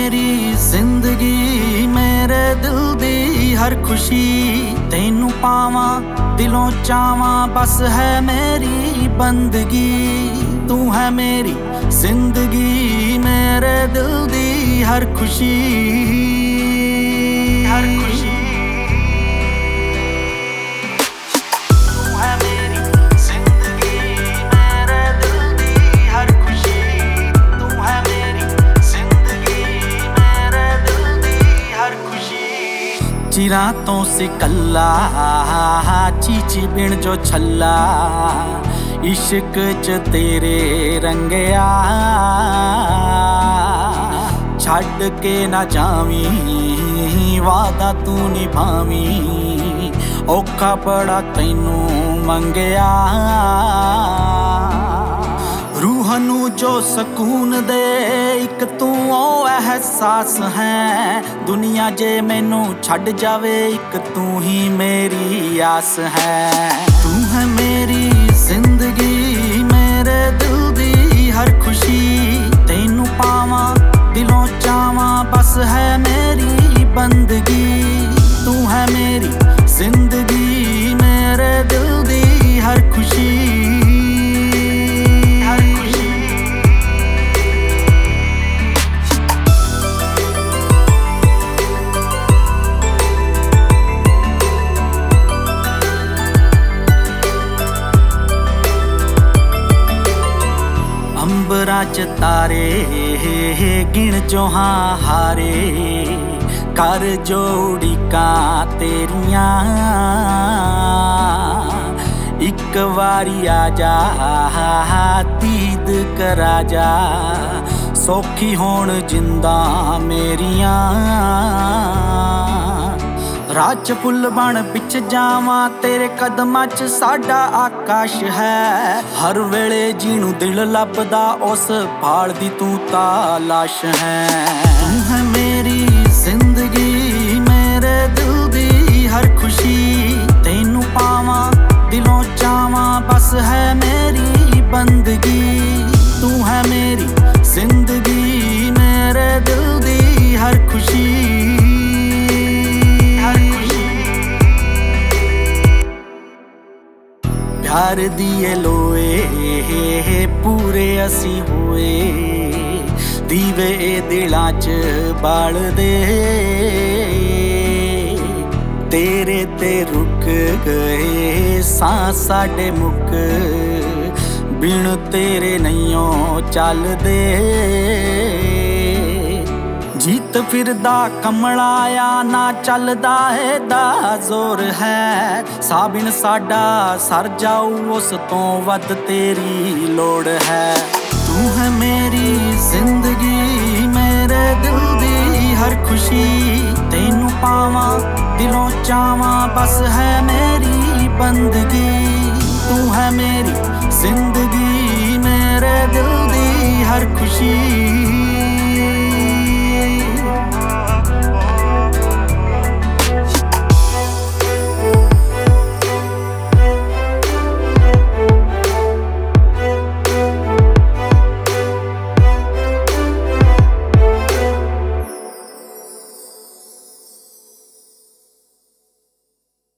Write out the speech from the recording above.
मेरी जिंदगी मेरे दिल दी हर खुशी तैनू पावां दिलों चावां बस है मेरी बंदगी। तू है मेरी जिंदगी मेरे दिल दी हर खुशी हर खुशी। चिरां तो सिकल्ला चीची बिन जो छल्ला इश्क च तेरे रंगया छड़ के ना जावी वादा तू निभावी औखा बड़ा तैनू मंगया। रूह नू जो सकून दे एक तू ओ एहसास है। दुनिया जे मैनू छड़ जावे एक तू ही मेरी आस है। तू है मेरी जिंदगी मेरे दिल दी हर खुशी तैनू पावां दिलों चावां बस है मेरी बंदगी। तू है मेरी जिंदगी मेरे दिल दी हर खुशी। अंबरां च तारे गिण जो हाँ हारे कर जोड़िकां तेरियां एक वारी आ जा दीद करा जा सौखी होण जिंदा मेरियां। राज फुल बन बिच जावां तेरे कदमां च साडा आकाश है। हर वेले जीनू दिल लभदा उस भाल दी तू तालाश है। तू है मेरी जिंदगी मेरे दिल दी हर खुशी तैनू पावां दिलों चावां बस है मेरी बंदगी। तू है मेरी जिंदगी मेरे दिल दी हर खुशी। प्यार दिए लोए पूरे असी होए दीवे दिलां च बाल दे तेरे ते रुक गए सांस साडे मुक बिन तेरे नैयों चल दे। जीत फिरदा कमलाया ना चलदा है दा जोर है। साबिन साडा सर जाऊ उस तो वध तेरी लोड़ है। तू है मेरी जिंदगी मेरे दिल दी हर खुशी तैनू पावां दिलों चावां बस है मेरी बंदगी। तू है मेरी जिंदगी मेरे दिल दी हर खुशी।